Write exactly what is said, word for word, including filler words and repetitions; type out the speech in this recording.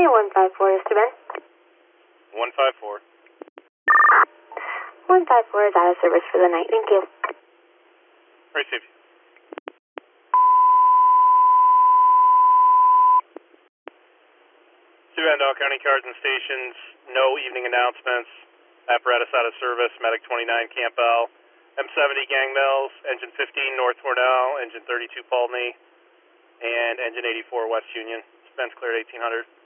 one five four is to Ben. one five four. one five four is out of service for the night. Thank you. Right, safety. Two-Bend, all county cars and stations, no evening announcements. Apparatus out of service, Medic twenty-nine Campbell, M seventy Gang Mills, Engine fifteen North Hornell, Engine thirty-two Poultney, and Engine eighty-four West Union. Spence cleared eighteen hundred.